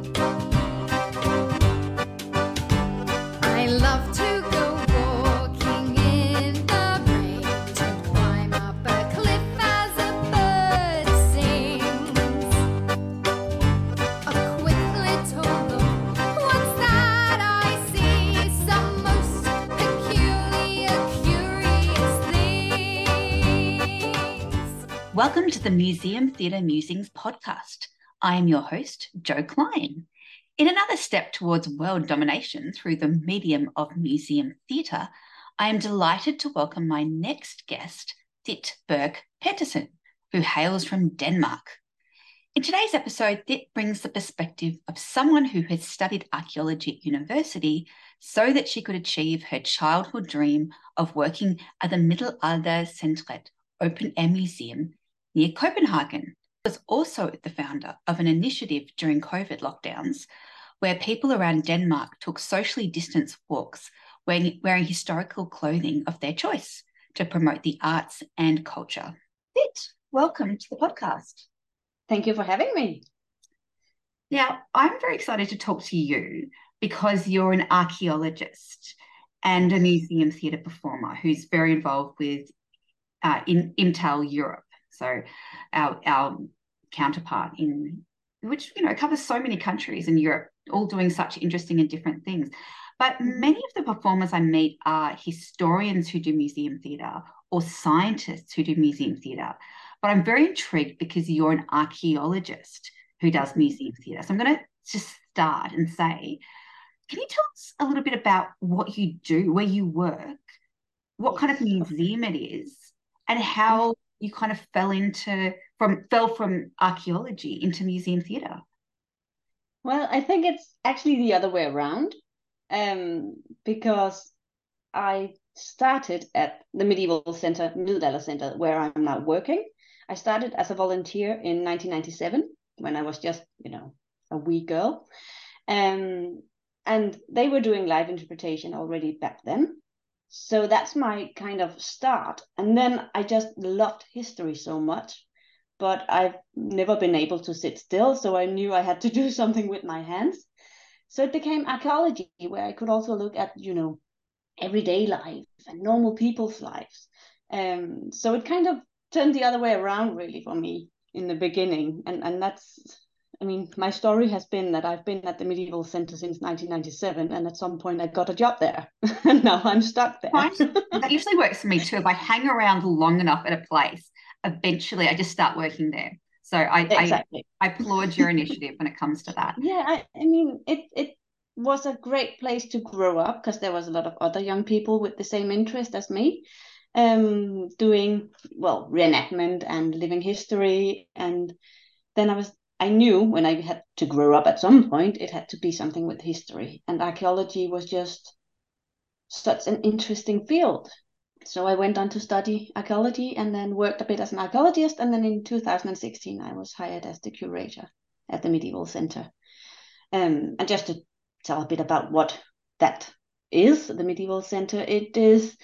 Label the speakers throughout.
Speaker 1: I love to go walking in the rain, to climb up a cliff as a bird sings. A quick little look, what's that I see? Some most peculiar, curious things.
Speaker 2: Welcome to the Museum Theatre Musings podcast. I am your host, Jo Klein. In another step towards world domination through the medium of museum theatre, I am delighted to welcome my next guest, Thit Birk Petersen, who hails from Denmark. In today's episode, Thit brings the perspective of someone who has studied archaeology at university so that she could achieve her childhood dream of working at the Middelaldercentret open-air museum near Copenhagen. Was also the founder of an initiative during COVID lockdowns where people around Denmark took socially distanced walks wearing historical clothing of their choice to promote the arts and culture. Thit, welcome to the podcast.
Speaker 3: Thank you for having me.
Speaker 2: Now, I'm very excited to talk to you because you're an archaeologist and a museum theatre performer who's very involved with in IMTAL Europe. So our counterpart in which covers so many countries in Europe, all doing such interesting and different things. But many of the performers I meet are historians who do museum theatre or scientists who do museum theatre. But I'm very intrigued because you're an archaeologist who does museum theatre. So I'm going to just start and say, can you tell us a little bit about what you do, where you work, what kind of museum it is, and how you kind of fell from archaeology into museum theatre?
Speaker 3: Well, I think it's actually the other way around, because I started at the Middelaldercenter, where I'm now working. I started as a volunteer in 1997 when I was just, a wee girl. And they were doing live interpretation already back then. So that's my kind of start. And then I just loved history so much, but I've never been able to sit still. So I knew I had to do something with my hands. So it became archaeology, where I could also look at, everyday life and normal people's lives. So it kind of turned the other way around really for me in the beginning. And that's, my story has been that I've been at the Medieval Center since 1997, and at some point I got a job there. And now I'm stuck there.
Speaker 2: That usually works for me too. If I hang around long enough at a place, eventually I just start working there. So I applaud your initiative when it comes to that.
Speaker 3: Yeah, it was a great place to grow up because there was a lot of other young people with the same interest as me, doing, reenactment and living history. And then I knew when I had to grow up at some point, it had to be something with history. And archaeology was just such an interesting field. So I went on to study archaeology and then worked a bit as an archaeologist. And then in 2016, I was hired as the curator at the Medieval Center. And just to tell a bit about what that is, the Medieval Center, it is,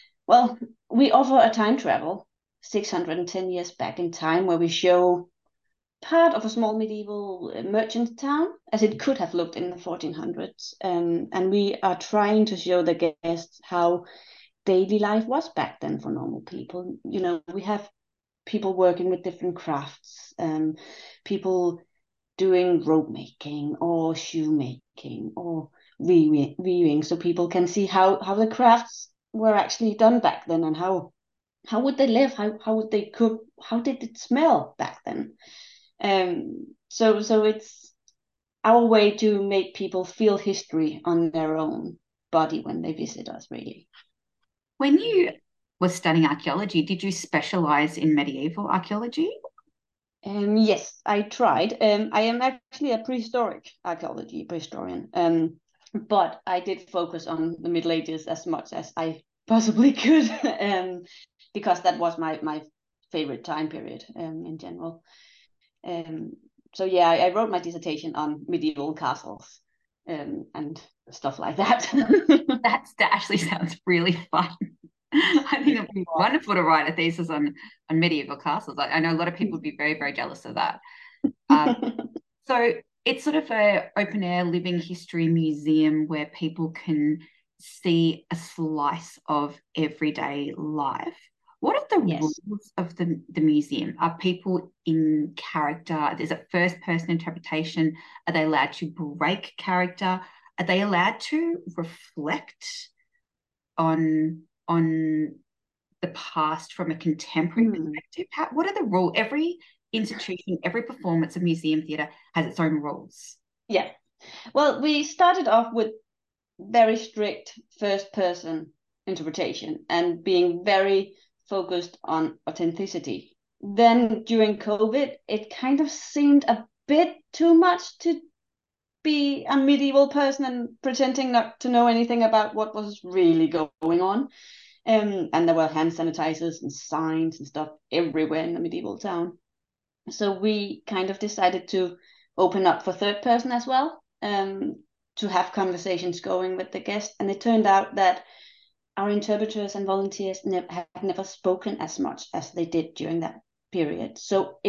Speaker 3: we offer a time travel 610 years back in time, where we show part of a small medieval merchant town as it could have looked in the 1400s. And we are trying to show the guests how daily life was back then for normal people. We have people working with different crafts, people doing rope making or shoemaking or weaving, so people can see how the crafts were actually done back then, and how would they live, how would they cook, how did it smell back then. So it's our way to make people feel history on their own body when they visit us, really.
Speaker 2: When you were studying archaeology, did you specialize in medieval archaeology?
Speaker 3: Yes, I tried. I am actually a prehistoric archaeology historian, but I did focus on the Middle Ages as much as I possibly could, because that was my favorite time period in general. So yeah, I wrote my dissertation on medieval castles and stuff like that.
Speaker 2: That actually sounds really fun. I think it'd be wonderful to write a thesis on medieval castles. I know a lot of people would be very, very jealous of that. So it's sort of a open air living history museum where people can see a slice of everyday life. What are the
Speaker 3: Yes.
Speaker 2: rules of the museum? Are people in character? Is it first person interpretation? Are they allowed to break character? Are they allowed to reflect on the past from a contemporary perspective? What are the rules? Every institution, every performance of museum theatre has its own rules.
Speaker 3: Yeah. Well, we started off with very strict first person interpretation and being very focused on authenticity. Then during COVID, it kind of seemed a bit too much to be a medieval person and pretending not to know anything about what was really going on. And there were hand sanitizers and signs and stuff everywhere in the medieval town. So we kind of decided to open up for third person as well, to have conversations going with the guest. And it turned out that our interpreters and volunteers had never spoken as much as they did during that period. So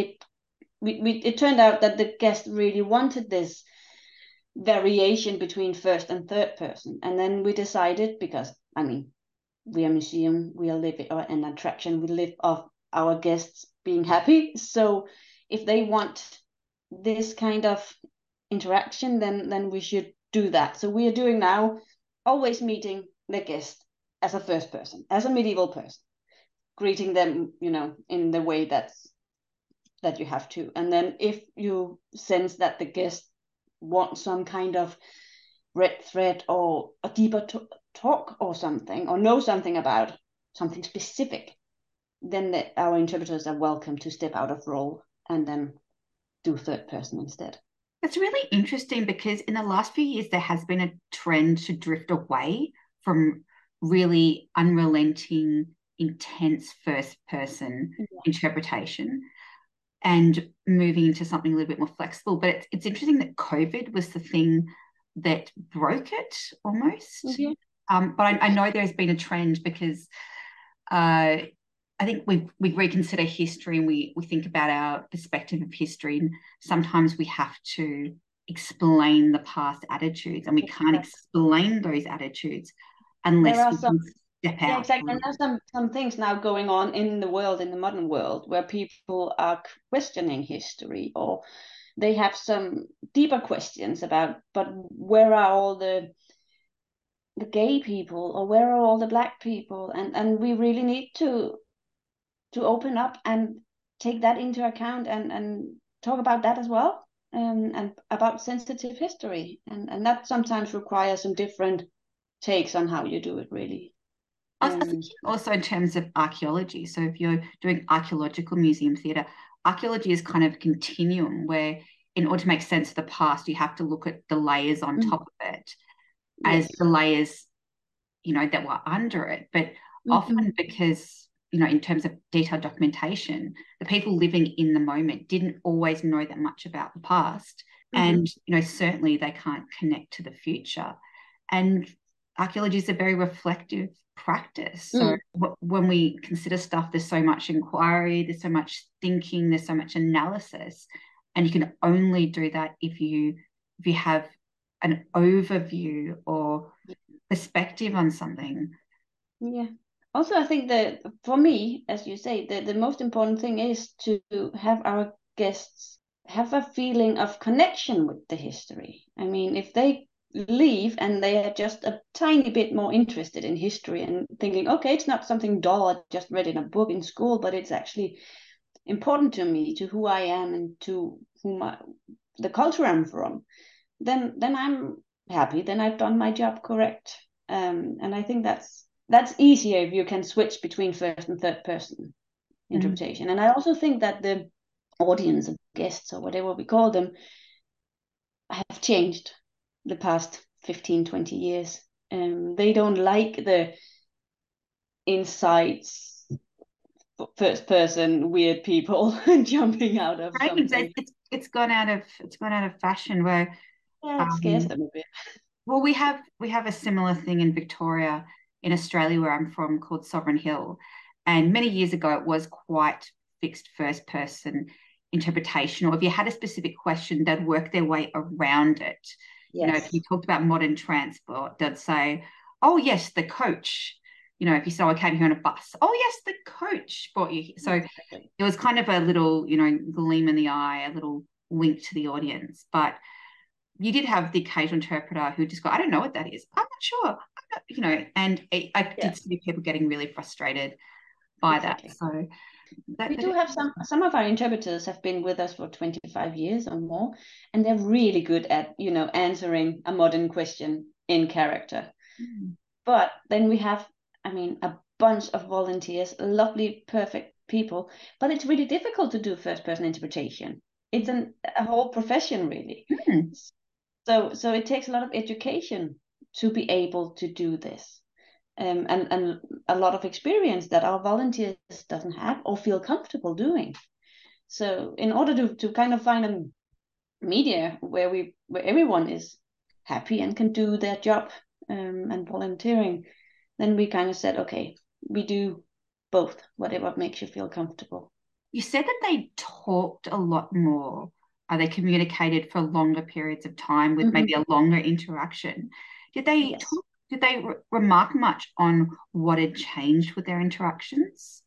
Speaker 3: it turned out that the guest really wanted this variation between first and third person. And then we decided, because I mean, we are a museum, we are living, or an attraction, we live off our guests being happy. So if they want this kind of interaction, then we should do that. So we are doing now, always meeting the guest as a first person, as a medieval person, greeting them, in the way that you have to. And then if you sense that the guest wants some kind of red thread or a deeper talk or something, or know something about something specific, then our interpreters are welcome to step out of role and then do third person instead.
Speaker 2: It's really interesting because in the last few years, there has been a trend to drift away from really unrelenting, intense first person interpretation and moving into something a little bit more flexible. But it's interesting that COVID was the thing that broke it almost.
Speaker 3: Yeah.
Speaker 2: But I know there's been a trend because I think we reconsider history and we think about our perspective of history, and sometimes we have to explain the past attitudes, and we can't explain those attitudes unless we can step out.
Speaker 3: Yeah, exactly. And there's some things now going on in the world, in the modern world, where people are questioning history, or they have some deeper questions about, but where are all the gay people, or where are all the Black people? And we really need to open up and take that into account and talk about that as well, and about sensitive history. And that sometimes requires some different takes on how you do it, really.
Speaker 2: I was thinking also in terms of archaeology. So if you're doing archaeological museum theatre, archaeology is kind of a continuum where in order to make sense of the past, you have to look at the layers on top of it as the layers, that were under it. But often because, in terms of detailed documentation, the people living in the moment didn't always know that much about the past. And, certainly they can't connect to the future. And archaeology is a very reflective practice. So when we consider stuff, there's so much inquiry, there's so much thinking, there's so much analysis. And you can only do that if you have an overview or perspective on something.
Speaker 3: Yeah. Also, I think that for me, as you say, the most important thing is to have our guests have a feeling of connection with the history. I mean, if they leave and they are just a tiny bit more interested in history and thinking, okay, it's not something dull I just read in a book in school, but it's actually important to me, to who I am and to the culture I'm from, then I'm happy. Then I've done my job correct. And I think that's easier if you can switch between first and third person interpretation. And I also think that the audience and guests, or whatever we call them, have changed the past 15, 20 years. They don't like the insights, first person, weird people jumping out of something.
Speaker 2: It's gone out of fashion where
Speaker 3: it scares them a bit.
Speaker 2: Well, we have a similar thing in Victoria, in Australia, where I'm from, called Sovereign Hill. And many years ago, it was quite fixed first person. interpretation, or if you had a specific question, they'd work their way around it. You know, if you talked about modern transport, they'd say, oh, yes, the coach. You know, if you said, oh, I came here on a bus, oh, yes, the coach brought you here. So
Speaker 3: Exactly.
Speaker 2: it was kind of a little, you know, gleam in the eye, a little wink to the audience. But you did have the occasional interpreter who just go, I don't know what that is. I'm not sure. I'm not, you know, and I
Speaker 3: Yeah,
Speaker 2: did see people getting really frustrated by that.
Speaker 3: exactly.
Speaker 2: So
Speaker 3: We do have some of our interpreters have been with us for 25 years or more, and they're really good at, you know, answering a modern question in character.
Speaker 2: Mm.
Speaker 3: But then we have, I mean, a bunch of volunteers, lovely, perfect people, but it's really difficult to do first person interpretation. It's a whole profession, really.
Speaker 2: Mm.
Speaker 3: So it takes a lot of education to be able to do this. And a lot of experience that our volunteers doesn't have or feel comfortable doing. So in order to kind of find a media where everyone is happy and can do their job, and volunteering, then we kind of said, okay, we do both, whatever makes you feel comfortable.
Speaker 2: You said that they talked a lot more. They communicated for longer periods of time with maybe a longer interaction. Did they
Speaker 3: Yes.
Speaker 2: talk? Did they remark much on what had changed with their interactions?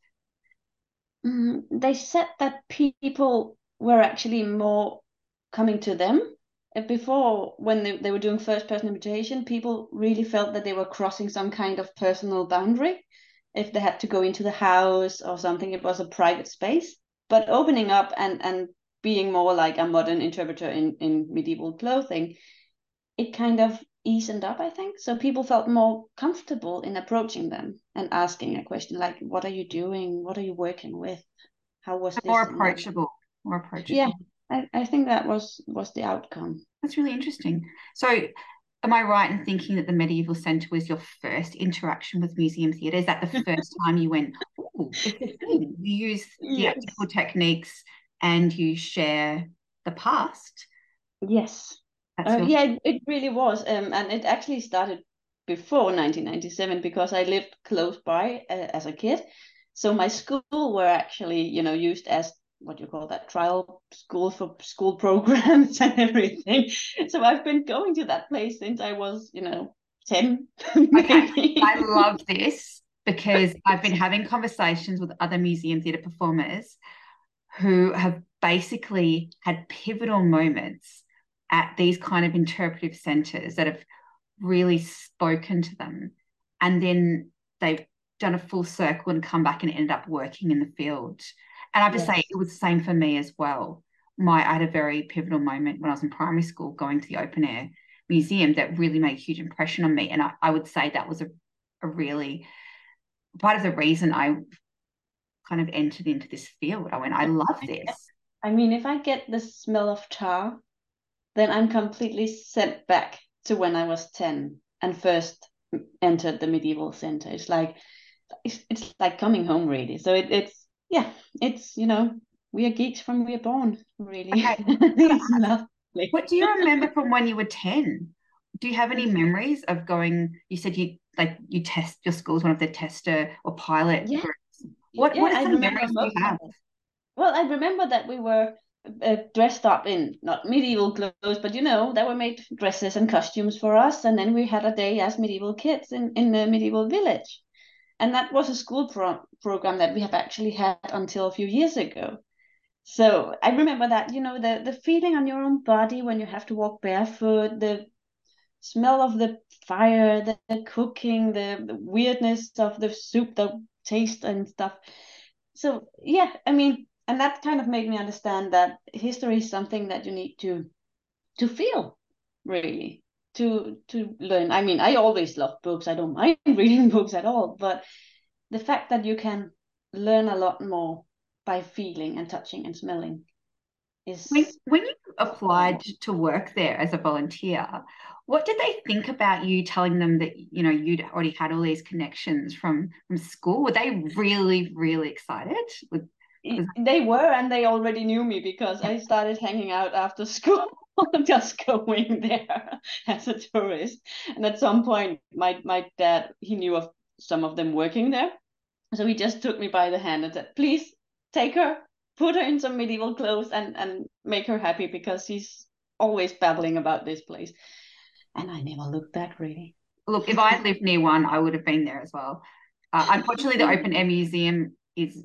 Speaker 3: They said that people were actually more coming to them. Before, when they were doing first person interpretation, people really felt that they were crossing some kind of personal boundary. If they had to go into the house or something, it was a private space. But opening up and being more like a modern interpreter in medieval clothing, it kind of eased up, I think. So people felt more comfortable in approaching them and asking a question like, what are you doing? What are you working with? How was
Speaker 2: More
Speaker 3: this and that?
Speaker 2: approachable, more
Speaker 3: Yeah,
Speaker 2: approachable.
Speaker 3: I think that was the outcome.
Speaker 2: That's really interesting. So, am I right in thinking that the Medieval Centre was your first interaction with museum theatre? Is that the first time you went, oh, it's a thing? You use theatrical
Speaker 3: Yes.
Speaker 2: techniques and you share the past?
Speaker 3: Yes.
Speaker 2: That's really
Speaker 3: Yeah, it really was. And it actually started before 1997 because I lived close by as a kid. So my school were actually, you know, used as what you call that trial school for school programs and everything. So I've been going to that place since I was, you know, 10
Speaker 2: okay.
Speaker 3: maybe.
Speaker 2: I love this because I've been having conversations with other museum theatre performers who have basically had pivotal moments at these kind of interpretive centres that have really spoken to them. And then they've done a full circle and come back and ended up working in the field. And I have to say,
Speaker 3: Yes.
Speaker 2: it was the same for me as well. I had a very pivotal moment when I was in primary school going to the open air museum that really made a huge impression on me. And I would say that was a really part of the reason I kind of entered into this field. I went, I love this.
Speaker 3: I mean, if I get the smell of tar, then I'm completely sent back to when I was 10 and first entered the medieval center. It's like coming home, really. So it's yeah, it's, you know, we are geeks from we are born, really.
Speaker 2: Okay.
Speaker 3: It's lovely.
Speaker 2: What do you remember from when you were 10? Do you have any memories of going? You said you test your school's one of the tester or pilot
Speaker 3: Yeah,
Speaker 2: groups.
Speaker 3: yeah,
Speaker 2: What are
Speaker 3: I
Speaker 2: some
Speaker 3: remember
Speaker 2: memories do you
Speaker 3: most of
Speaker 2: have?
Speaker 3: it. Well, I remember that we were dressed up in not medieval clothes, but you know, they were made dresses and costumes for us, and then we had a day as medieval kids in the medieval village. And that was a school program that we have actually had until a few years ago. So I remember that, you know, the feeling on your own body when you have to walk barefoot, the smell of the fire, the cooking, the weirdness of the soup, the taste and stuff. So yeah, I mean, and that kind of made me understand that history is something that you need to feel, really, to learn. I mean, I always love books. I don't mind reading books at all, but the fact that you can learn a lot more by feeling and touching and smelling is
Speaker 2: When you applied
Speaker 3: more.
Speaker 2: to work there as a volunteer, what did they think about you telling them that you know you'd already had all these connections from school? Were they really, really excited? Was
Speaker 3: They were, and they already knew me because I started hanging out after school, just going there as a tourist. And at some point, my dad, he knew of some of them working there, so he just took me by the hand and said, "Please take her." put her in some medieval clothes and make her happy, because she's always babbling about this place. And I never looked back, really.
Speaker 2: Look, if I lived near one, I would have been there as well. Unfortunately, the Open Air Museum is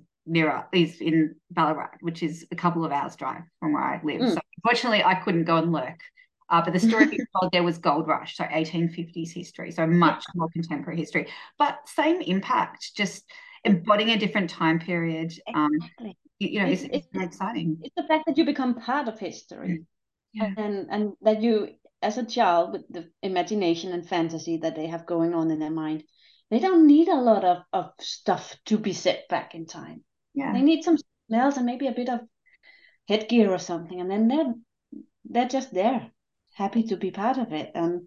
Speaker 2: in Ballarat, which is a couple of hours drive from where I live. So unfortunately, I couldn't go and lurk. But the story being told there was Gold Rush, so 1850s history, so much more contemporary history, but same impact, just embodying a different time period.
Speaker 3: Exactly.
Speaker 2: It's very exciting.
Speaker 3: It's the fact that you become part of history,
Speaker 2: Yeah.
Speaker 3: and that you, as a child, with the imagination and fantasy that they have going on in their mind, they don't need a lot of stuff to be set back in time.
Speaker 2: Yeah.
Speaker 3: They need some smells and maybe a bit of headgear or something, and then they're just there, happy to be part of it. And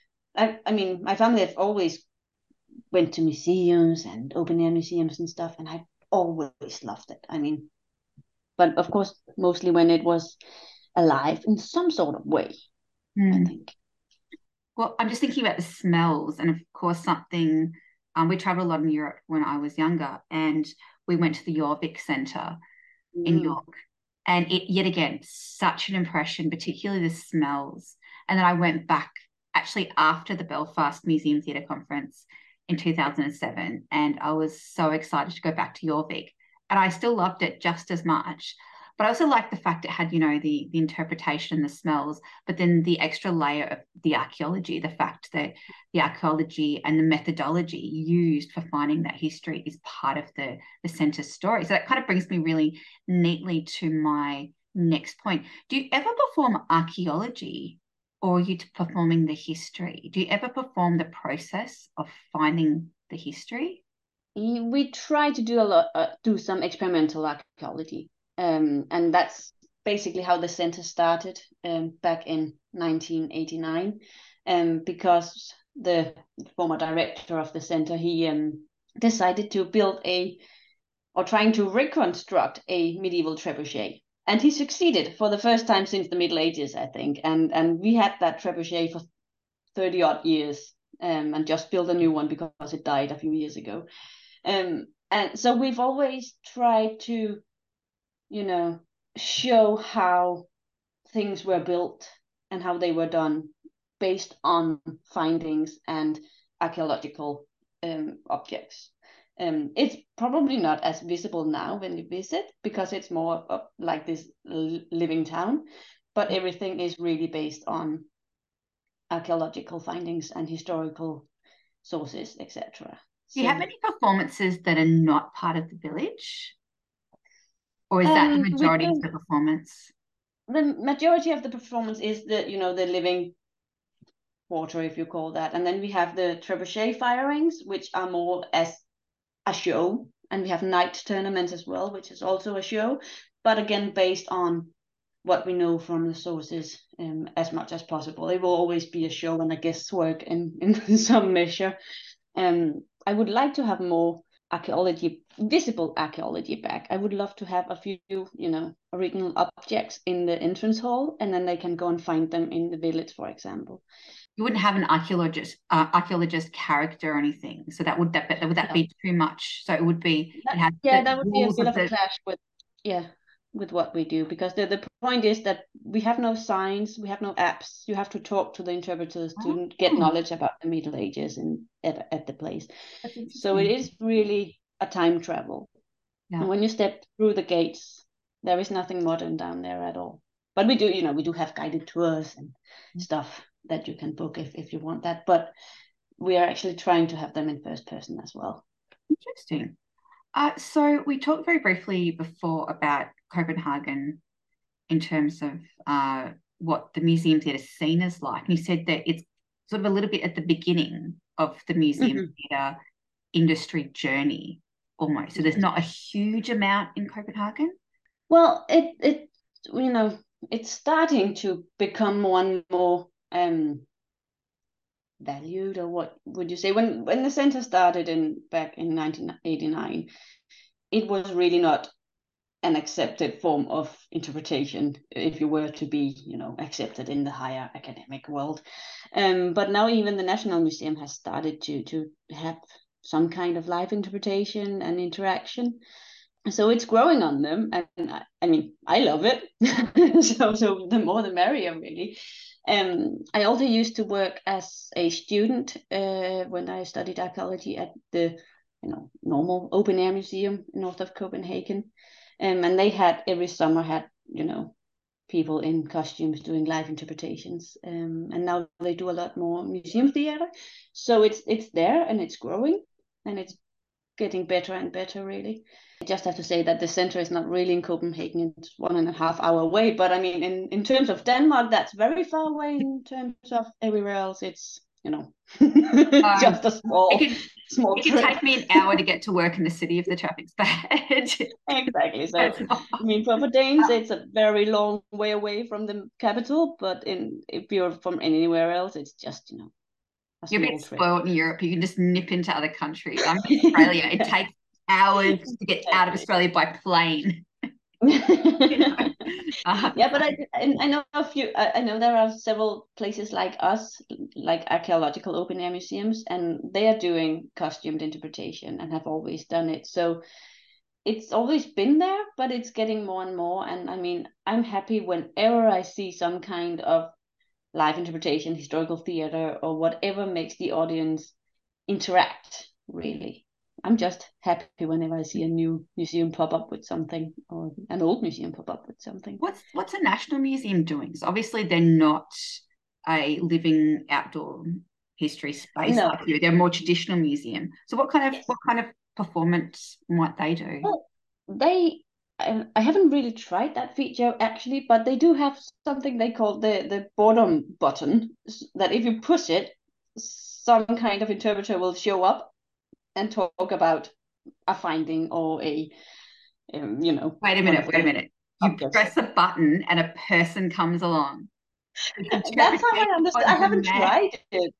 Speaker 3: I mean, my family have always went to museums and open air museums and stuff, and I always loved it. I mean, but of course, mostly when it was alive in some sort of way, I think.
Speaker 2: Well, I'm just thinking about the smells, and of course, something we traveled a lot in Europe when I was younger, and we went to the Jorvik Centre in York, and it yet again such an impression, particularly the smells. And then I went back actually after the Belfast Museum Theatre Conference in 2007, and I was so excited to go back to Jorvik, and I still loved it just as much. But I also liked the fact it had, the interpretation, the smells, but then the extra layer of the archaeology, the fact that the archaeology and the methodology used for finding that history is part of the centre story. So that kind of brings me really neatly to my next point. Do you ever perform archaeology, or are you performing the history? Do you ever perform the process of finding the history?
Speaker 3: We try to do some experimental archaeology. And that's basically how the center started back in 1989, because the former director of the center, he decided to trying to reconstruct a medieval trebuchet. And he succeeded for the first time since the Middle Ages, I think. And we had that trebuchet for 30 odd years, and just built a new one because it died a few years ago. And so we've always tried to show how things were built and how they were done based on findings and archaeological objects. It's probably not as visible now when you visit, because it's more like this living town, but everything is really based on archaeological findings and historical sources, etc.
Speaker 2: Do you have any performances that are not part of the village? Or is that the majority of the performance?
Speaker 3: The majority of the performance is the living quarter, if you call that. And then we have the trebuchet firings, which are more as a show. And we have night tournaments as well, which is also a show. But again, based on what we know from the sources, as much as possible. It will always be a show and a guesswork in some measure. I would like to have more visible archaeology back. I would love to have a few, original objects in the entrance hall, and then they can go and find them in the village, for example.
Speaker 2: You wouldn't have an archaeologist character or anything, so would that be too much? So it would be
Speaker 3: that would be a bit of a clash with what we do, because the point is that we have no signs, we have no apps. You have to talk to the interpreters to get knowledge about the Middle Ages at the place. So it is really a time travel. Yeah. And when you step through the gates, there is nothing modern down there at all. But we do have guided tours and stuff that you can book if you want that. But we are actually trying to have them in first person as well.
Speaker 2: Interesting. So we talked very briefly before about Copenhagen in terms of what the museum theatre scene is like. And you said that it's sort of a little bit at the beginning of the museum theatre industry journey almost. So there's not a huge amount in Copenhagen?
Speaker 3: Well, it's starting to become more and more valued, or what would you say? When the center started back in 1989, it was really not an accepted form of interpretation if you were to be, accepted in the higher academic world. But now even the National Museum has started to have some kind of live interpretation and interaction. So it's growing on them, and I mean, I love it. So the more the merrier, really. I also used to work as a student when I studied archaeology at the normal open air museum north of Copenhagen, and they had every summer had people in costumes doing live interpretations, and now they do a lot more museum theater. So it's there and it's growing and it's getting better and better, really. I just have to say that the center is not really in Copenhagen. It's 1.5 hours away. But I mean, in terms of Denmark, that's very far away. In terms of everywhere else, it's just a small
Speaker 2: it can
Speaker 3: trip.
Speaker 2: take me an hour to get to work in the city if the traffic's bad.
Speaker 3: Exactly. So I mean, for Danes, it's a very long way away from the capital. But if you're from anywhere else, it's just a
Speaker 2: You're a
Speaker 3: small
Speaker 2: bit
Speaker 3: trip.
Speaker 2: spoiled in Europe. You can just nip into other countries. I'm in Australia. It takes hours to get out of Australia by plane.
Speaker 3: Yeah, but I know a few. I know there are several places like us, like archaeological open air museums, and they are doing costumed interpretation and have always done it. So it's always been there, but it's getting more and more. And I mean, I'm happy whenever I see some kind of live interpretation, historical theater, or whatever makes the audience interact, really. I'm just happy whenever I see a new museum pop up with something, or an old museum pop up with something.
Speaker 2: What's a national museum doing? So obviously they're not a living outdoor history space like you. They're a more traditional museum. So what kind of performance might they do?
Speaker 3: Well, I haven't really tried that feature actually, but they do have something they call the boredom button, that if you push it, some kind of interpreter will show up and talk about a finding or a
Speaker 2: Wait a minute. You press a button and a person comes along.
Speaker 3: That's how I understand. I haven't tried it.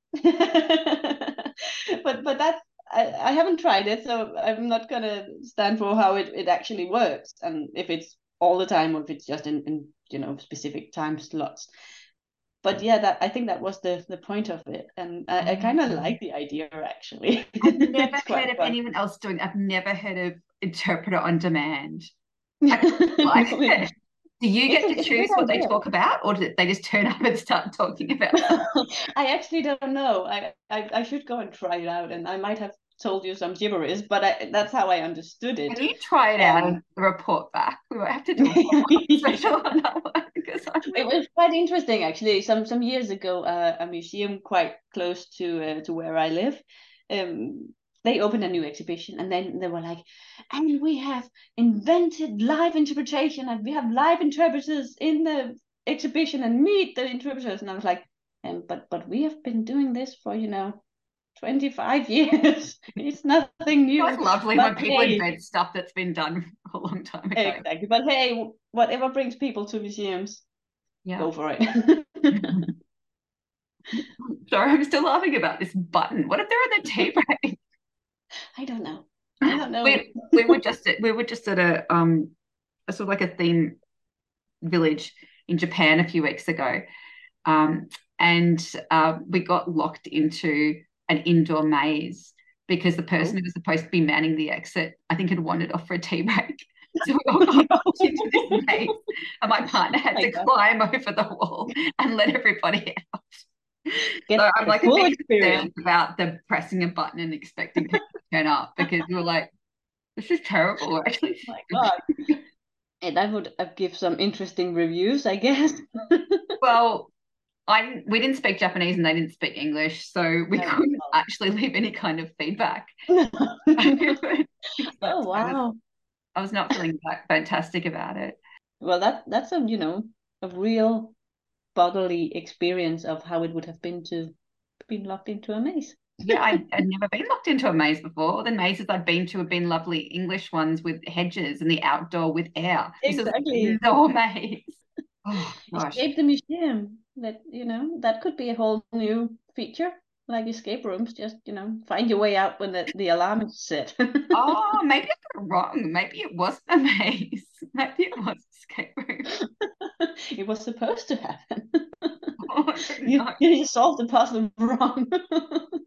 Speaker 3: but that's I haven't tried it, so I'm not gonna stand for how it actually works, and if it's all the time or if it's just in specific time slots. But yeah, I think that was the point of it, and I kind of like the idea actually.
Speaker 2: I've never
Speaker 3: It's
Speaker 2: heard
Speaker 3: quite
Speaker 2: of
Speaker 3: fun.
Speaker 2: anyone else doing. I've never heard of interpreter on demand. Like it. Do you get to choose what they talk about, or do they just turn up and start talking about it?
Speaker 3: I actually don't know. I should go and try it out, and I might have told you some gibberish, but that's how I understood it.
Speaker 2: Can you try it out and report back? We might have to do a special on that one because
Speaker 3: it was quite interesting actually. Some years ago, a museum quite close to where I live, they opened a new exhibition, and then they were like, and we have invented live interpretation, and we have live interpreters in the exhibition, and meet the interpreters. And I was like, but we have been doing this for 25 years. It's nothing new.
Speaker 2: It's lovely when people invent stuff that's been done a long time ago.
Speaker 3: Exactly. But hey, whatever brings people to museums, go for it. Sorry,
Speaker 2: I'm still laughing about this button. What if they're on the tea break?
Speaker 3: I don't know.
Speaker 2: We were just at a sort of like a theme village in Japan a few weeks ago, and we got locked into an indoor maze because the person who was supposed to be manning the exit, I think, had wandered off for a tea break. So we all got locked into this maze, and my partner had to climb over the wall and let everybody out. So I'm like a bit concerned about them pressing a button and expecting people to turn up, because we were like, this is terrible. We're actually,
Speaker 3: oh my God. And that would give some interesting reviews, I guess.
Speaker 2: Well, we didn't speak Japanese and they didn't speak English, so we couldn't actually leave any kind of feedback.
Speaker 3: Oh wow!
Speaker 2: I was not feeling fantastic about it.
Speaker 3: Well, that's a real bodily experience of how it would have been to be locked into a maze.
Speaker 2: Yeah, I'd never been locked into a maze before. The mazes I'd been to have been lovely English ones with hedges and the outdoor with air.
Speaker 3: Exactly.
Speaker 2: This is no maze. Oh gosh.
Speaker 3: Escape the museum. That could be a whole new feature, like escape rooms. Just find your way out when the alarm is set.
Speaker 2: Oh, maybe I got it wrong. Maybe it wasn't a maze. Maybe it was an escape room.
Speaker 3: It was supposed to happen. Oh, you solved the puzzle wrong.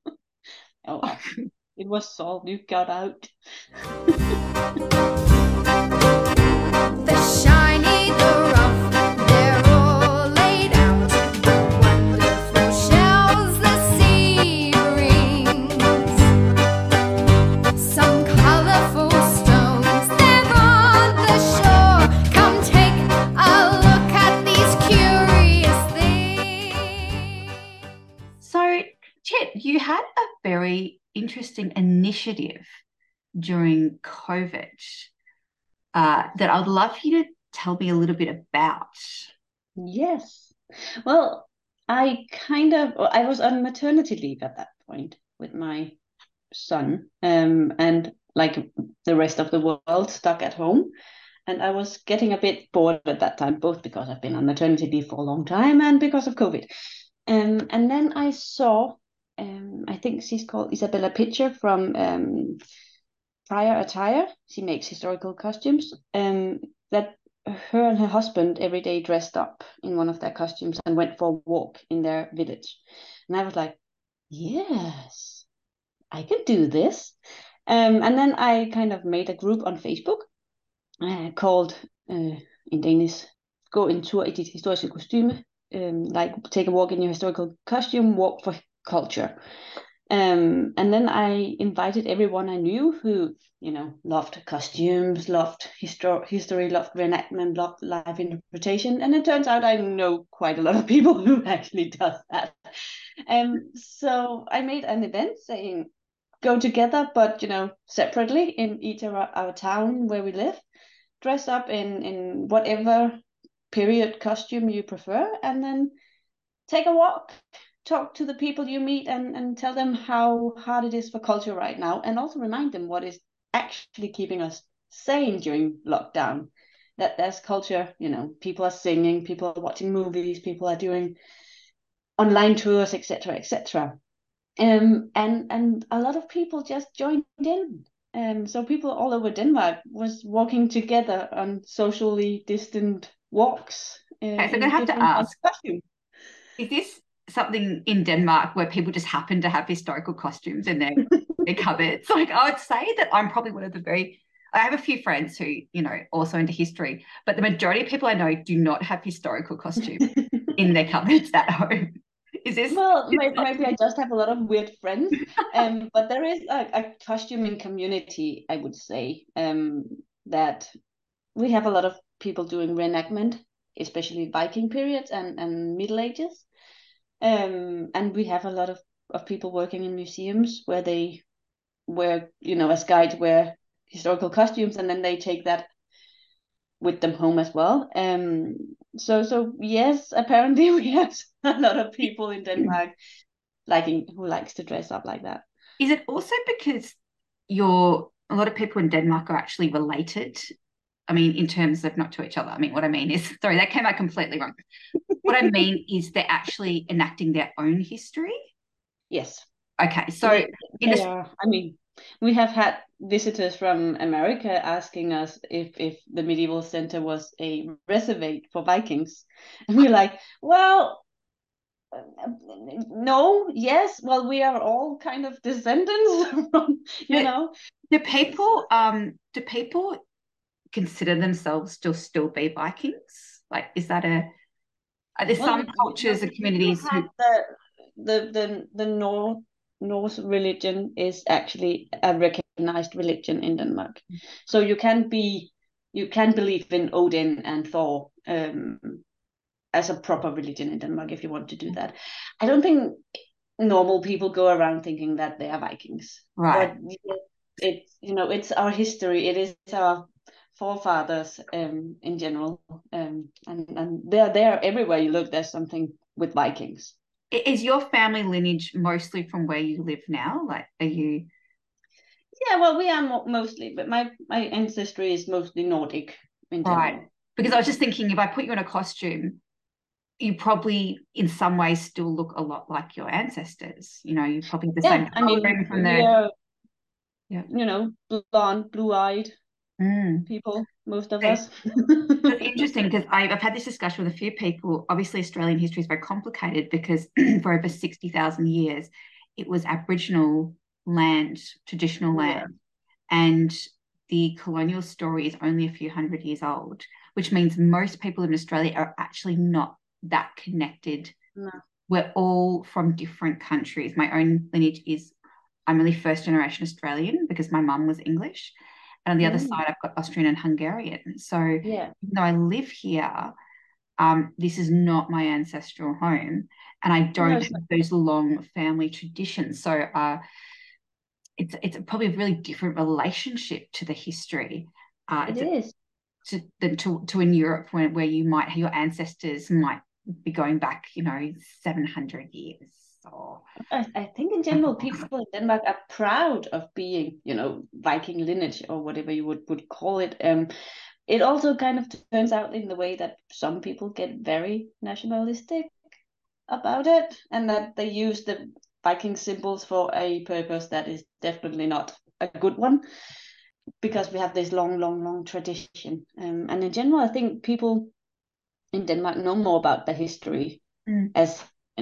Speaker 3: Oh, well. It was solved. You got out.
Speaker 1: shiny, the rough, they're all laid out. The wonderful shells the sea brings. Some colorful stones, they're on the shore. Come take a look at these curious things.
Speaker 2: So, Chet, you had a very interesting initiative during COVID that I'd love you to tell me a little bit about.
Speaker 3: Yes. Well, I was on maternity leave at that point with my son, and like the rest of the world, stuck at home. And I was getting a bit bored at that time, both because I've been on maternity leave for a long time and because of COVID. And then I saw, I think she's called Isabella Pitcher from Prior Attire. She makes historical costumes. That her and her husband every day dressed up in one of their costumes and went for a walk in their village. And I was like, yes, I can do this. And then I kind of made a group on Facebook called, in Danish, Gå en tur i dit historiske kostyme, like take a walk in your historical costume, walk for culture. And then I invited everyone I knew who, loved costumes, loved history, loved reenactment, loved live interpretation. And it turns out I know quite a lot of people who actually does that. So I made an event saying, go together, but, separately in each of our town where we live, dress up in whatever period costume you prefer, and then take a walk, talk to the people you meet, and tell them how hard it is for culture right now, and also remind them what is actually keeping us sane during lockdown. That there's culture, people are singing, people are watching movies, people are doing online tours, etc., etc. And a lot of people just joined in. So people all over Denmark was walking together on socially distant walks.
Speaker 2: Okay, so I'm going to have to ask, is this something in Denmark where people just happen to have historical costumes in their cupboards? Like, I would say that I'm probably one of I have a few friends who, also into history, but the majority of people I know do not have historical costumes in their cupboards at home. Is this?
Speaker 3: Well, maybe I just have a lot of weird friends, but there is a costuming community, I would say, that we have a lot of people doing reenactment, especially Viking periods and Middle Ages. And we have a lot of people working in museums where they wear, as guides wear historical costumes, and then they take that with them home as well. So yes, apparently we have a lot of people in Denmark who likes to dress up like that.
Speaker 2: Is it also because a lot of people in Denmark are actually related? I mean, in terms of not to each other. I mean, what I mean is, sorry, that came out completely wrong. What I mean is they're actually enacting their own history.
Speaker 3: Yes.
Speaker 2: Okay, so
Speaker 3: we have had visitors from America asking us if the medieval center was a reservate for Vikings, and we're like, well, no, yes, well, we are all kind of descendants from,
Speaker 2: Do people consider themselves to still be Vikings? Like, is that are there some cultures and communities who
Speaker 3: the Norse religion is actually a recognized religion in Denmark. So you can believe in Odin and Thor as a proper religion in Denmark if you want to do that. I don't think normal people go around thinking that they are Vikings.
Speaker 2: Right.
Speaker 3: But it's our history. It is our forefathers in general. And they're everywhere you look, there's something with Vikings.
Speaker 2: Is your family lineage mostly from where you live now? Like, are you?
Speaker 3: Yeah, well, we are mostly, but my ancestry is mostly Nordic in general.
Speaker 2: Right. Because I was just thinking, if I put you in a costume, you probably in some ways still look a lot like your ancestors. You probably have the same coloring from there.
Speaker 3: Blonde, blue-eyed people, most of us.
Speaker 2: It's interesting because I've had this discussion with a few people. Obviously, Australian history is very complicated because for over 60,000 years, it was Aboriginal land, traditional land. And the colonial story is only a few hundred years old. which means most people in Australia are actually not that connected.
Speaker 3: No.
Speaker 2: We're all from different countries. My own lineage is, I'm really first generation Australian because my mum was English. And on the other side, I've got Austrian and Hungarian. So
Speaker 3: Yeah.
Speaker 2: even though I live here, this is not my ancestral home, and I don't have those long family traditions. So it's probably a really different relationship to the history.
Speaker 3: It is.
Speaker 2: To in Europe, where you might, your ancestors might be going back, 700 years. Or
Speaker 3: I think in general, people in Denmark are proud of being, Viking lineage or whatever you would call it. It also kind of turns out in the way that some people get very nationalistic about it, and that they use the Viking symbols for a purpose that is definitely not a good one, because we have this long tradition. And in general, I think people in Denmark know more about the history as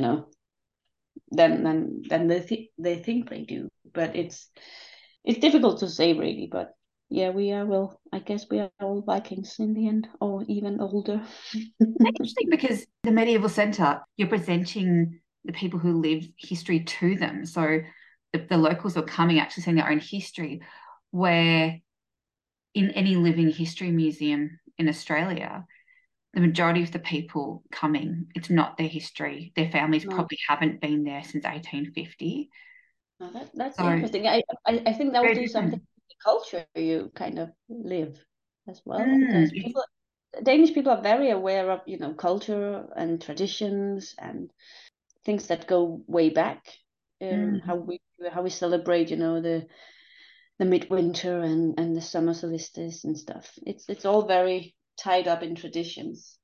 Speaker 3: than they think they do. But it's difficult to say really. But yeah, we are. Well, I guess we are all Vikings in the end, or even older.
Speaker 2: Interesting, because the medieval centre, you're presenting the people who live history to them. So the locals are coming, actually seeing their own history, where in any living history museum in Australia, the majority of the people coming, it's not their history. Their families probably haven't been there since 1850.
Speaker 3: Oh, that's interesting. I think that would do something with the culture you kind of live as well, because Danish people are very aware of culture and traditions and things that go way back. How we celebrate the midwinter and the summer solstice and stuff. It's all very tied up in traditions.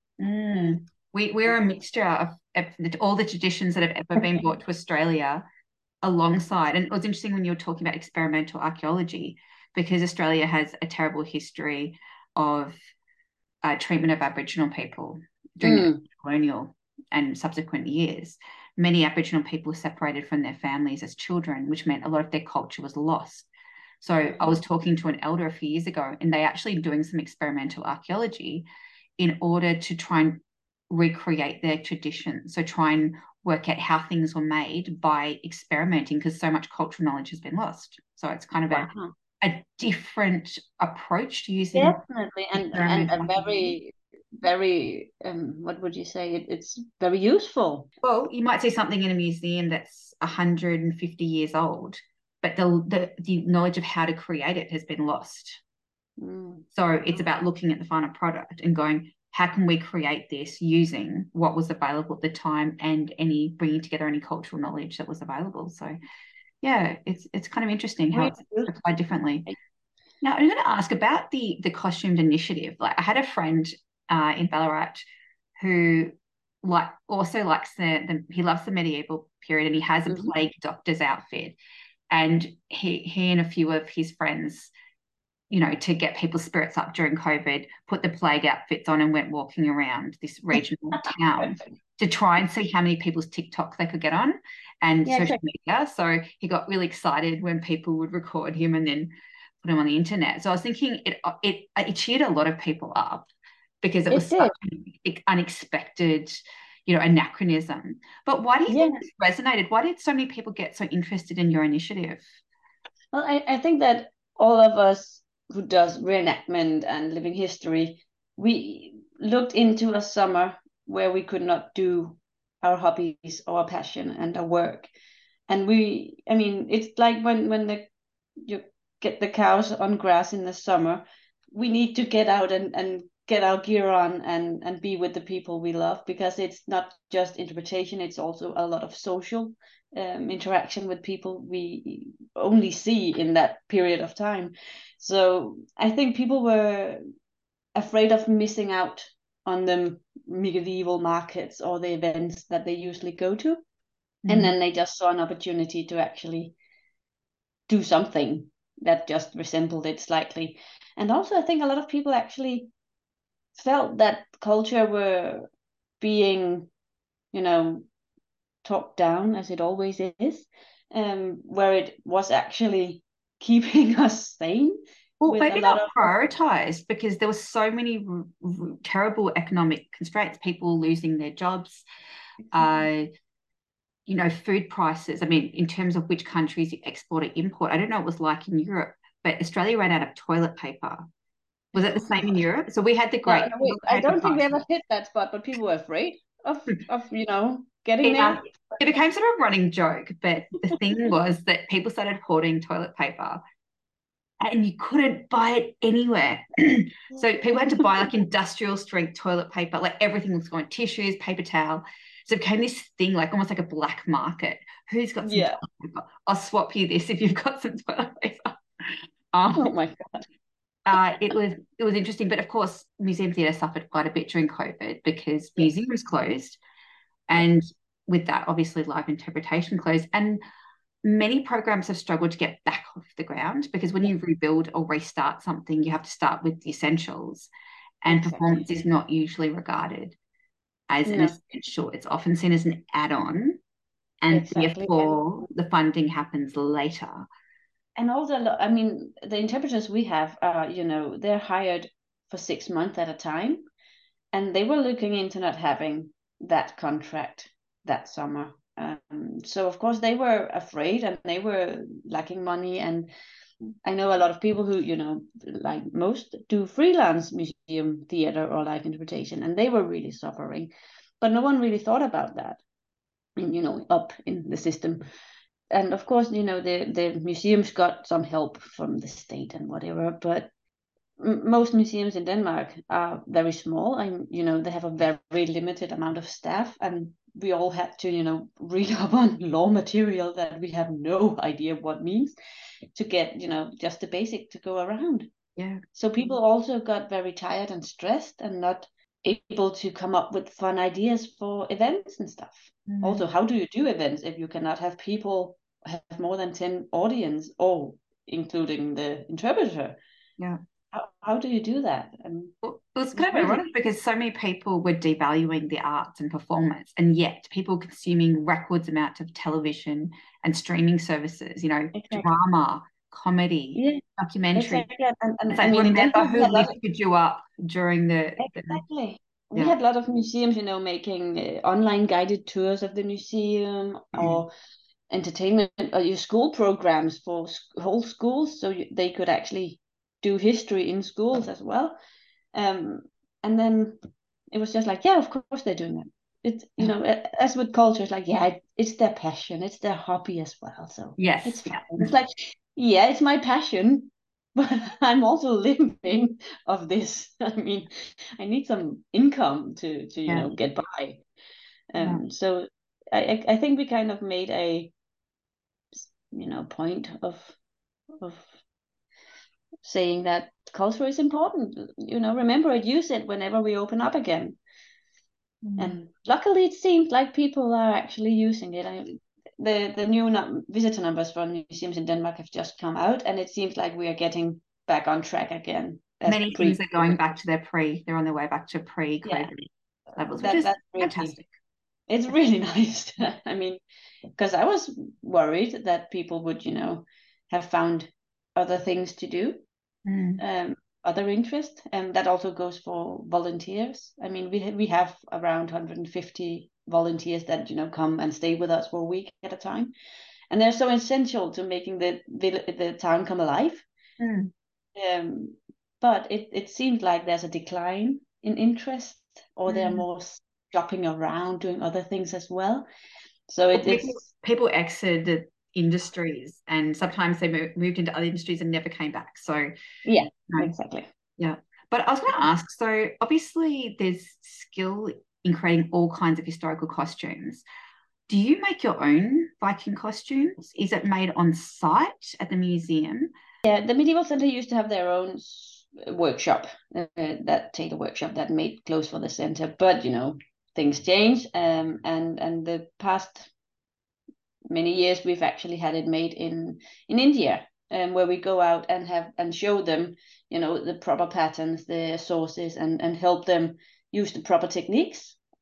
Speaker 2: We're a mixture of all the traditions that have ever been brought to Australia alongside. And it was interesting when you were talking about experimental archaeology, because Australia has a terrible history of treatment of Aboriginal people during the colonial and subsequent years. Many Aboriginal people were separated from their families as children, which meant a lot of their culture was lost. So I was talking to an elder a few years ago, and they actually doing some experimental archaeology in order to try and recreate their tradition. So try and work out how things were made by experimenting, because so much cultural knowledge has been lost. So it's kind of a different approach to using.
Speaker 3: Definitely, and a very, very, what would you say? It's very useful.
Speaker 2: Well, you might see something in a museum that's 150 years old, but the knowledge of how to create it has been lost. So it's about looking at the final product and going, how can we create this using what was available at the time and bringing together any cultural knowledge that was available. So yeah, it's kind of interesting how it's applied differently. Now, I'm going to ask about the costumed initiative. Like, I had a friend in Ballarat who also likes he loves the medieval period, and he has a plague doctor's outfit. And he and a few of his friends, to get people's spirits up during COVID, put the plague outfits on and went walking around this regional town to try and see how many people's TikTok they could get on and social media. So he got really excited when people would record him and then put him on the internet. So I was thinking it cheered a lot of people up, because it was such an unexpected, anachronism. But why do you think this resonated? Why did so many people get so interested in your initiative?
Speaker 3: Well, I think that all of us who does reenactment and living history, we looked into a summer where we could not do our hobbies or our passion and our work. And it's like when you get the cows on grass in the summer, we need to get out and get our gear on and be with the people we love, because it's not just interpretation, it's also a lot of social interaction with people we only see in that period of time. So I think people were afraid of missing out on the medieval markets or the events that they usually go to. And then they just saw an opportunity to actually do something that just resembled it slightly. And also I think a lot of people actually felt that culture were being, talked down, as it always is, where it was actually keeping us sane
Speaker 2: Well,
Speaker 3: with a
Speaker 2: maybe
Speaker 3: lot
Speaker 2: not
Speaker 3: of
Speaker 2: prioritized because there were so many terrible economic constraints, people losing their jobs, uh, food prices. I mean, in terms of which countries you export or import, I don't know what it was like in Europe, but Australia ran out of toilet paper. Was it the same in Europe? So we had the
Speaker 3: no,
Speaker 2: great
Speaker 3: no,
Speaker 2: toilet
Speaker 3: I
Speaker 2: paper
Speaker 3: don't think we
Speaker 2: crisis.
Speaker 3: ever hit that spot, but people were afraid of getting
Speaker 2: It,
Speaker 3: there.
Speaker 2: it became sort of a running joke, but the thing was that people started hoarding toilet paper and you couldn't buy it anywhere. So people had to buy like industrial strength toilet paper, like everything was going tissues, paper towel. So it became this thing, like almost like a black market. Who's got some
Speaker 3: Yeah.
Speaker 2: toilet paper? I'll swap you this if you've got some toilet paper.
Speaker 3: Oh
Speaker 2: Um,
Speaker 3: my God.
Speaker 2: it was interesting, but of course, museum theatre suffered quite a bit during COVID because
Speaker 3: Yeah.
Speaker 2: museums closed,
Speaker 3: Yeah.
Speaker 2: and with that, obviously, live interpretation closed. And many programs have struggled to get back off the ground because when
Speaker 3: Yeah.
Speaker 2: you rebuild or restart something, you have to start with the essentials, and
Speaker 3: Exactly.
Speaker 2: performance is not usually regarded as an
Speaker 3: No.
Speaker 2: essential. It's often seen as an add-on, and
Speaker 3: Exactly.
Speaker 2: therefore the funding happens later.
Speaker 3: And also, I mean, the interpreters we have, they're hired for 6 months at a time, and they were looking into not having that contract that summer. So of course they were afraid, and they were lacking money. And I know a lot of people who, like most, do freelance museum theater or live interpretation, and they were really suffering. But no one really thought about that, and up in the system. And of course, the museums got some help from the state and whatever, but most museums in Denmark are very small, and they have a very limited amount of staff, and we all had to read up on law material that we have no idea what means to get just the basic to go around.
Speaker 2: Yeah.
Speaker 3: So people also got very tired and stressed and not able to come up with fun ideas for events and stuff. Also, how do you do events if you cannot have people have more than 10 audience, or including the interpreter?
Speaker 2: Yeah.
Speaker 3: How do you do that?
Speaker 2: Well, it was
Speaker 3: It's
Speaker 2: kind of
Speaker 3: really,
Speaker 2: ironic because so many people were devaluing the arts and performance, and yet people consuming records amounts of television and streaming services,
Speaker 3: exactly.
Speaker 2: drama, comedy,
Speaker 3: Yeah,
Speaker 2: documentary.
Speaker 3: exactly. And
Speaker 2: It's
Speaker 3: I
Speaker 2: like
Speaker 3: mean, in
Speaker 2: remember
Speaker 3: Denmark, we
Speaker 2: who
Speaker 3: had a lot of,
Speaker 2: lifted you up during the
Speaker 3: exactly. We
Speaker 2: yeah.
Speaker 3: had a lot of museums, making online guided tours of the museum, or entertainment, or your school programs for whole schools, so they could actually do history in schools as well. Um, and then it was just like, yeah, of course they're doing that. It's as with culture, it's like, yeah, it's their passion, it's their hobby as well, so
Speaker 2: Yes.
Speaker 3: it's fine.
Speaker 2: Yeah.
Speaker 3: It's like, yeah, it's my passion, but I'm also living of this. I mean, I need some income to
Speaker 2: Yeah.
Speaker 3: get by.
Speaker 2: Yeah.
Speaker 3: So I think we kind of made a point of saying that culture is important. Remember it, use it whenever we open up again. And luckily, it seems like people are actually using it. The new visitor numbers for museums in Denmark have just come out, and it seems like we are getting back on track again as
Speaker 2: Many things are
Speaker 3: pre-COVID.
Speaker 2: going back to they're on their way back to
Speaker 3: Yeah,
Speaker 2: pre-COVID levels, which
Speaker 3: that
Speaker 2: is
Speaker 3: that's really,
Speaker 2: fantastic.
Speaker 3: it's really nice. I mean, because I was worried that people would, have found other things to do,
Speaker 2: Mm.
Speaker 3: other interest, and that also goes for volunteers. I mean, we have around 150 volunteers that come and stay with us for a week at a time, and they're so essential to making the town come alive.
Speaker 2: Mm.
Speaker 3: Um, but it seems like there's a decline in interest, or they're
Speaker 2: Mm.
Speaker 3: more shopping around, doing other things as well. So
Speaker 2: Well,
Speaker 3: it's
Speaker 2: people exited industries and sometimes they moved into other industries and never came back. So,
Speaker 3: yeah,
Speaker 2: no,
Speaker 3: exactly.
Speaker 2: yeah. But I was going to ask, so obviously there's skill in creating all kinds of historical costumes. Do you make your own Viking costumes? Is it made on site at the museum?
Speaker 3: Yeah, the medieval center used to have their own workshop, that tailor workshop that made clothes for the center. But things change, and the past many years we've actually had it made in India, where we go out and have and show them, the proper patterns, the sources, and help them use the proper techniques.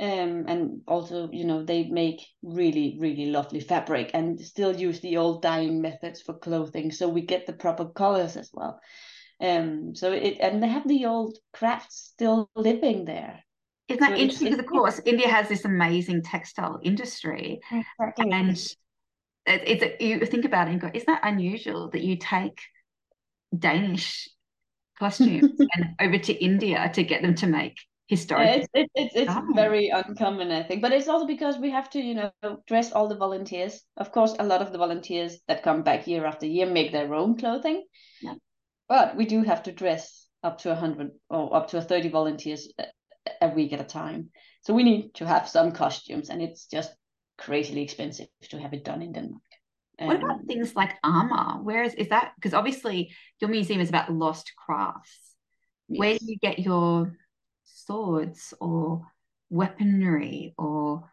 Speaker 3: And also, they make really, really lovely fabric and still use the old dyeing methods for clothing, so we get the proper colors as well. And they have the old crafts still living there.
Speaker 2: Isn't
Speaker 3: So
Speaker 2: that interesting? Because of course India has this amazing textile industry,
Speaker 3: exactly.
Speaker 2: and you think about it and go, isn't that unusual that you take Danish costumes and over to India to get them to make historic
Speaker 3: It's
Speaker 2: garments?
Speaker 3: very uncommon, I think, but it's also because we have to, dress all the volunteers. Of course, a lot of the volunteers that come back year after year make their own clothing,
Speaker 2: Yeah.
Speaker 3: but we do have to dress up to 100 or up to 30 volunteers a week at a time. So we need to have some costumes, and it's just crazily expensive to have it done in Denmark.
Speaker 2: What about things like armor? Where is that? Because obviously your museum is about lost crafts. Where do
Speaker 3: Yes.
Speaker 2: you get your swords or weaponry or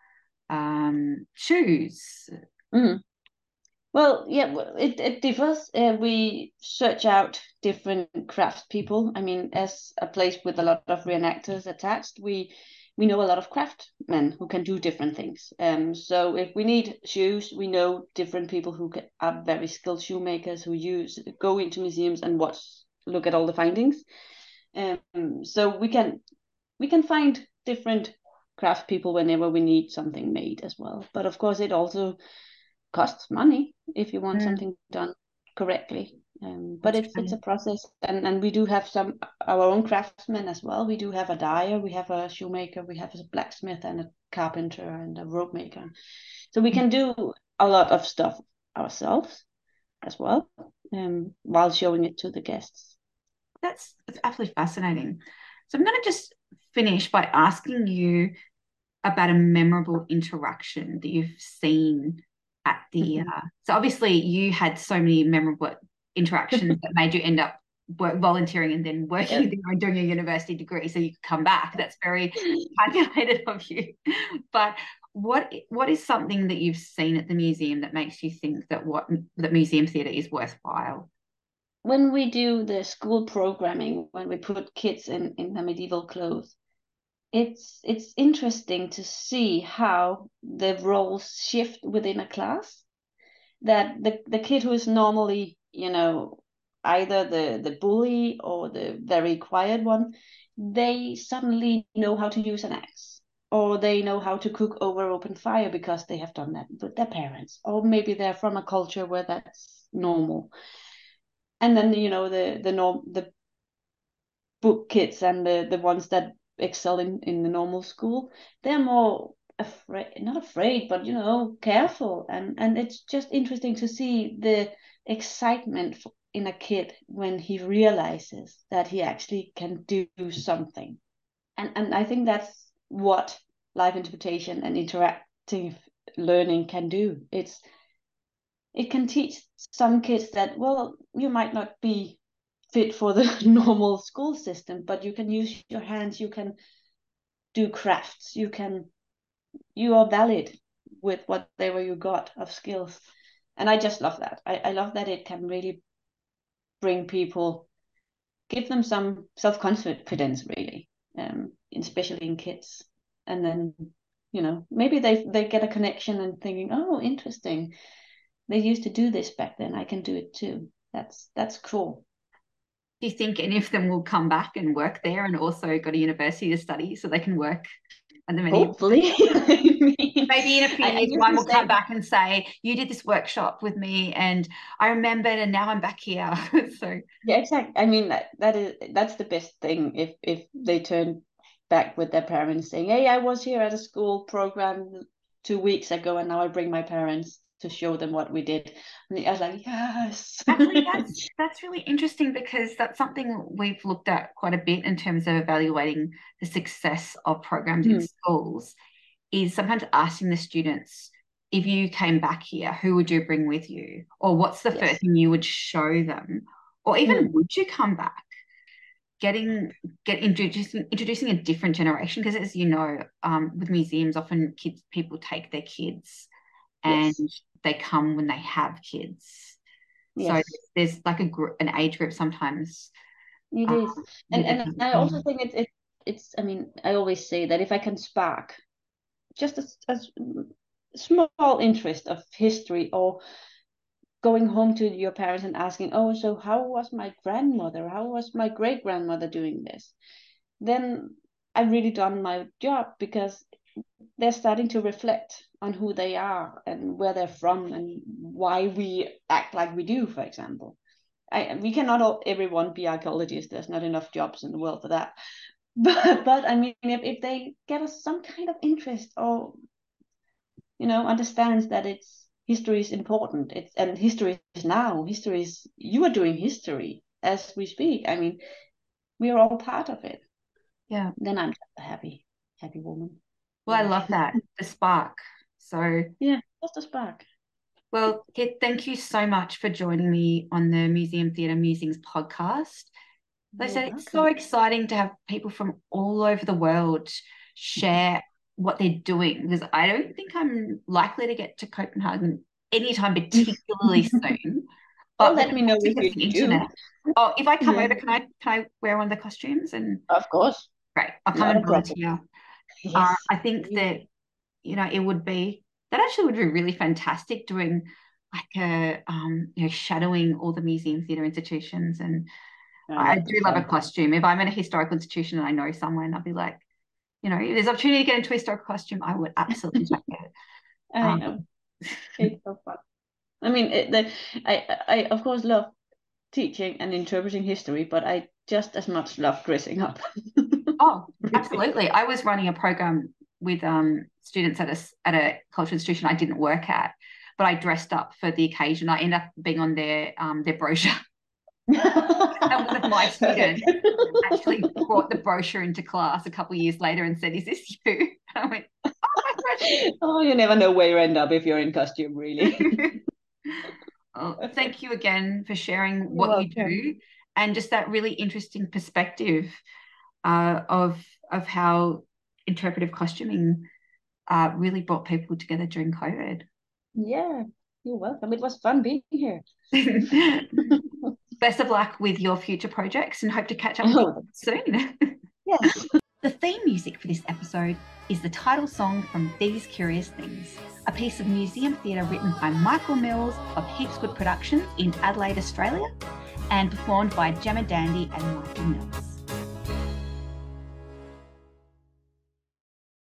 Speaker 2: shoes?
Speaker 3: Mhm. Well, yeah, it differs. We search out different craftspeople. I mean, as a place with a lot of reenactors attached, we know a lot of craftsmen who can do different things. So if we need shoes, we know different people are very skilled shoemakers who go into museums and look at all the findings. So we can find different craftspeople whenever we need something made as well. But of course, it also costs money if you want
Speaker 2: Mm,
Speaker 3: something done correctly. But
Speaker 2: that's
Speaker 3: it's a
Speaker 2: true.
Speaker 3: process, and we do have our own craftsmen as well. We do have a dyer, we have a shoemaker, we have a blacksmith and a carpenter and a rope maker. So we can do a lot of stuff ourselves as well, while showing it to the guests.
Speaker 2: That's absolutely fascinating. So I'm going to just finish by asking you about a memorable interaction that you've seen at the.
Speaker 3: Mhm.
Speaker 2: So obviously you had so many memorable interactions that made you end up volunteering and then
Speaker 3: Yes.
Speaker 2: working there and doing a university degree so you could come back. That's very calculated of you. But what is something that you've seen at the museum that makes you think that museum theatre is worthwhile?
Speaker 3: When we do the school programming, when we put kids in the medieval clothes, it's interesting to see how the roles shift within a class. That the kid who is normally, either the bully or the very quiet one, they suddenly know how to use an axe, or they know how to cook over open fire because they have done that with their parents, or maybe they're from a culture where that's normal. And then the book kids and the ones that excel in the normal school, they're more afraid, not afraid, but careful. And it's just interesting to see the excitement in a kid when he realizes that he actually can do something. And I think that's what live interpretation and interactive learning can do. It can teach some kids that, well, you might not be fit for the normal school system, but you can use your hands, you can do crafts, you are valid with whatever you got of skills. And I just love that. I love that it can really bring people, give them some self-confidence, really, especially in kids. And then, maybe they get a connection and thinking, oh, interesting. They used to do this back then. I can do it too. That's cool.
Speaker 2: Do you think any of them will come back and work there and also go to university to study so they can work at the medieval?
Speaker 3: Hopefully.
Speaker 2: Maybe in a few
Speaker 3: I
Speaker 2: years,
Speaker 3: used
Speaker 2: one
Speaker 3: to
Speaker 2: will come
Speaker 3: say,
Speaker 2: back and say, "You did this workshop with me, and I remembered, and now I'm back here." So,
Speaker 3: yeah, exactly. I mean, that's the best thing if they turn back with their parents saying, "Hey, I was here at a school program 2 weeks ago, and now I bring my parents to show them what we did." And I was like, "Yes."
Speaker 2: actually, that's really interesting because that's something we've looked at quite a bit in terms of evaluating the success of programs in
Speaker 3: Hmm.
Speaker 2: schools. Is sometimes asking the students, if you came back here, who would you bring with you? Or what's the first
Speaker 3: Yes.
Speaker 2: thing you would show them? Or even
Speaker 3: Hmm.
Speaker 2: would you come back? Introducing a different generation, because as you know, with museums, often people take their kids and
Speaker 3: Yes.
Speaker 2: they come when they have kids. So
Speaker 3: Yes.
Speaker 2: there's like an age group sometimes
Speaker 3: It
Speaker 2: um,
Speaker 3: is.
Speaker 2: that they
Speaker 3: And
Speaker 2: can
Speaker 3: I also
Speaker 2: come.
Speaker 3: think it's. I mean, I always say that if I can spark just a small interest of history, or going home to your parents and asking, oh, so how was my grandmother? How was my great grandmother doing this? Then I've really done my job, because they're starting to reflect on who they are and where they're from and why we act like we do, for example. We cannot everyone be archaeologists. There's not enough jobs in the world for that. But I mean, if they get us some kind of interest, or understands that history is important. And history is now. You are doing history as we speak. I mean, we are all part of it.
Speaker 2: Yeah.
Speaker 3: Then I'm just a happy woman.
Speaker 2: Well, I love that, the spark. So
Speaker 3: yeah, just a spark.
Speaker 2: Well, Kit, thank you so much for joining me on the Museum Theatre Musings podcast. Like I said, it's so exciting to have people from all over the world share what they're doing, because I don't think I'm likely to get to Copenhagen anytime particularly soon.
Speaker 3: But let me know if you do.
Speaker 2: Oh, if I come over, can I wear one of the costumes? And
Speaker 3: of course.
Speaker 2: Great. I'll come and volunteer.
Speaker 3: Yes.
Speaker 2: I think that, it would be, that actually would be really fantastic, doing like a, shadowing all the museum theatre institutions. And I do love a costume. If I'm in a historical institution and I know someone, I'll be like, if there's opportunity to get into a historical costume, I would absolutely take it.
Speaker 3: I know. It's so fun. I mean, I of course love teaching and interpreting history, but I just as much love dressing up.
Speaker 2: Oh, absolutely. I was running a program with students at a cultural institution I didn't work at, but I dressed up for the occasion. I ended up being on their brochure. And one of my students actually brought the brochure into class a couple of years later and said, "Is this you?" And I went, "Oh, my brochure."
Speaker 3: Oh, you never know where you end up if you're in costume, really.
Speaker 2: Well, thank you again for sharing what you do, and just that really interesting perspective of how interpretive costuming really brought people together during COVID.
Speaker 3: Yeah, you're welcome. It was fun being here.
Speaker 2: Best of luck with your future projects, and hope to catch up with you soon.
Speaker 3: Yes.
Speaker 2: The theme music for this episode is the title song from These Curious Things, a piece of museum theatre written by Michael Mills of Heaps Good Productions in Adelaide, Australia, and performed by Gemma Dandy and Michael Mills.